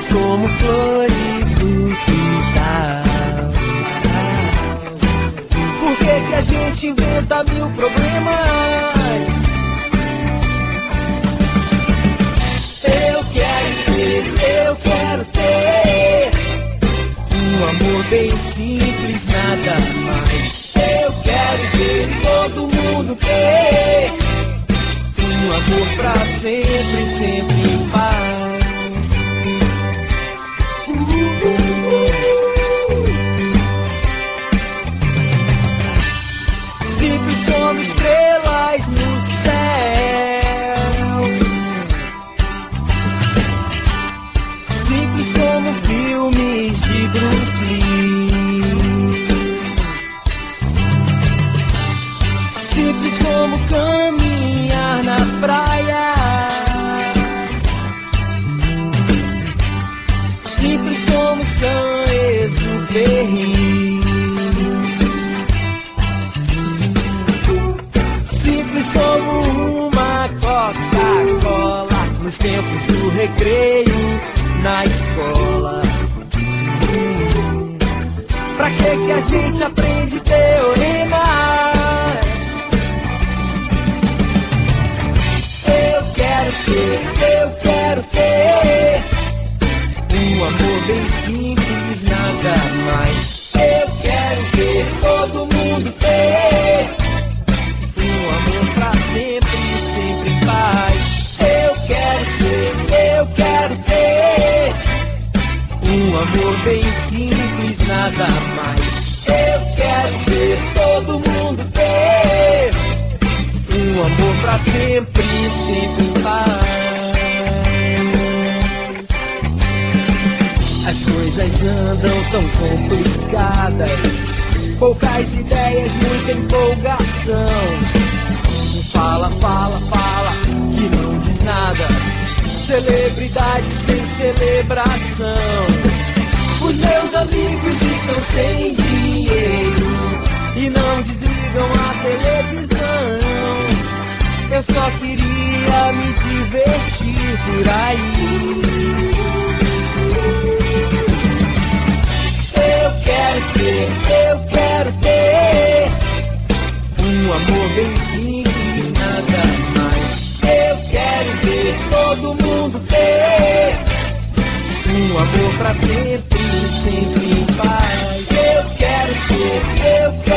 simples como flores do quintal. Por que a gente inventa mil problemas? Eu quero ser, eu quero ter um amor bem simples, nada mais. Eu quero ver todo mundo ter um amor pra sempre, sempre em paz. Simples como estrelas no céu, simples como filmes de Bruce Lee, simples como caminhar na praia, simples como Saint-Exupéry, simples como uma Coca-Cola nos tempos do recreio na escola. Pra que a gente aprende teoremas? Eu quero ser, eu quero ter um amor bem simples, nada mais. Eu quero ver todo mundo ter um amor pra sempre, sempre em paz. Eu quero ser, eu quero ter um amor bem simples, nada mais. Eu quero ver todo mundo ter um amor pra sempre, sempre em paz. As coisas andam tão complicadas, poucas ideias, muita empolgação. Fala, fala, fala, que não diz nada. Celebridade sem celebração. Os meus amigos estão sem dinheiro e não desligam a televisão. Eu só queria me divertir por aí. Eu quero ser, eu quero ter um amor bem simples, nada mais. Eu quero ver todo mundo ter um amor pra sempre, sempre em paz. Eu quero ser, eu quero